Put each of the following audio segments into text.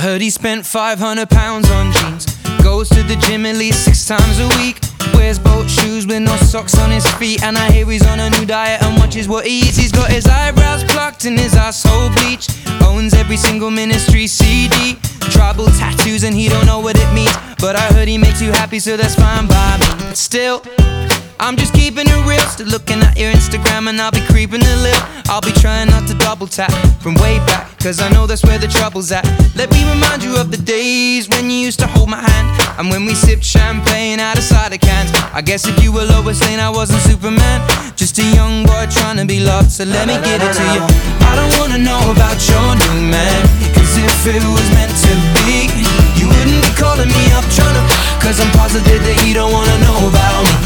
heard he spent £500 on jeans. Goes to the gym at least 6 times a week. Wears boat shoes with no socks on his feet. And I hear he's on a new diet and watches what he eats. He's got his eyebrows plucked and his asshole bleached. Owns every single Ministry CD. Tribal tattoos and he don't know what it means. But I heard he makes you happy, so that's fine by me. But still, I'm just keeping it real. Still looking at your Instagram and I'll be creeping a little. I'll be trying not to double tap from way back, cause I know that's where the trouble's at. Let me remind you of the days when you used to hold my hand, and when we sipped champagne out of cider cans. I guess if you were Lois Lane, I wasn't Superman. Just a young boy trying to be loved, so let me give it to you. I don't wanna know about your new man, cause if it was meant to be, you wouldn't be calling me up trying to, cause I'm positive that he don't wanna know about me.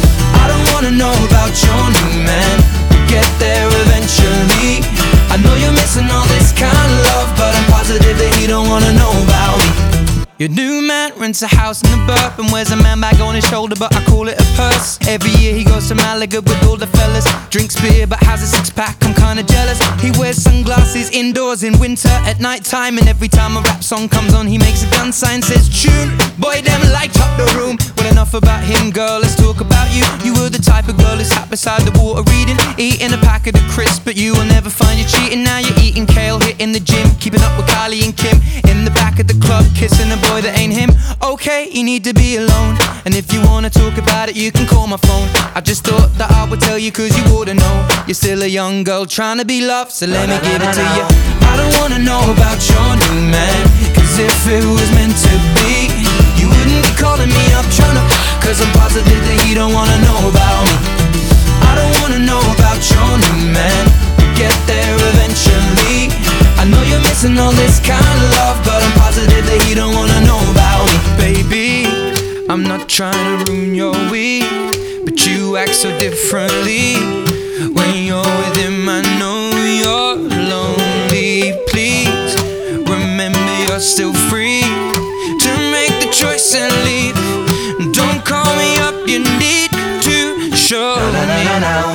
I don't wanna know about your new man. We'll get there eventually. I know you're missing all this kind of love, but I'm positive that he don't wanna know about me. Your new man rents a house in the burp and wears a man bag on his shoulder, but I call it a purse. Every year he goes to Malaga with all the fellas. Drinks beer but has a six-pack, I'm kinda jealous. He wears sunglasses indoors in winter at night time, and every time a rap song comes on he makes a gun sign, says tune. Boy, them light up the room. Well, enough about him, girl, let's talk about you. You were the type of girl who sat beside the water reading, eating a packet of crisps, but you will never find you cheating. Now you're eating kale, hitting the gym, keeping up with Kylie and Kim, in the back of the club, kissing a boy that ain't him. Okay, you need to be alone, and if you wanna talk about it, you can call my phone. I just thought that I would tell you, cause you oughta know. You're still a young girl trying to be loved, so let me give it to you. I don't wanna know about your new man, cause if it was meant to be, you wouldn't be calling me up trying to, cause I'm positive that he don't wanna know about me. I don't wanna know about your new man. We'll get there eventually. I know you're missing all this kind of love, but I'm positive that he don't wanna know about me. Baby, I'm not trying to ruin your week, but you act so differently when you're with him. I know you're lonely. Please remember you're still free to make the choice and leave. Don't call me up, you need to show me.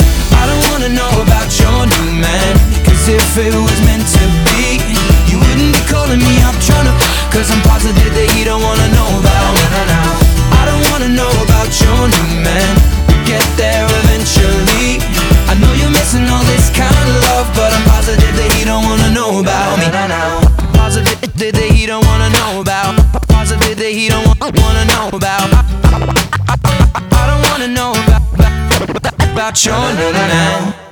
I don't wanna know about your new man, cause if it was meant to be, you wouldn't be calling me up trying to, cause I'm positive that he don't wanna know about me. I don't wanna know about your new man. We'll get there eventually. I know you're missing all this kind of love, but I'm positive that he don't wanna know about me. Positive that he don't wanna know about. Positive that he don't wanna know about. I don't wanna know about your new man.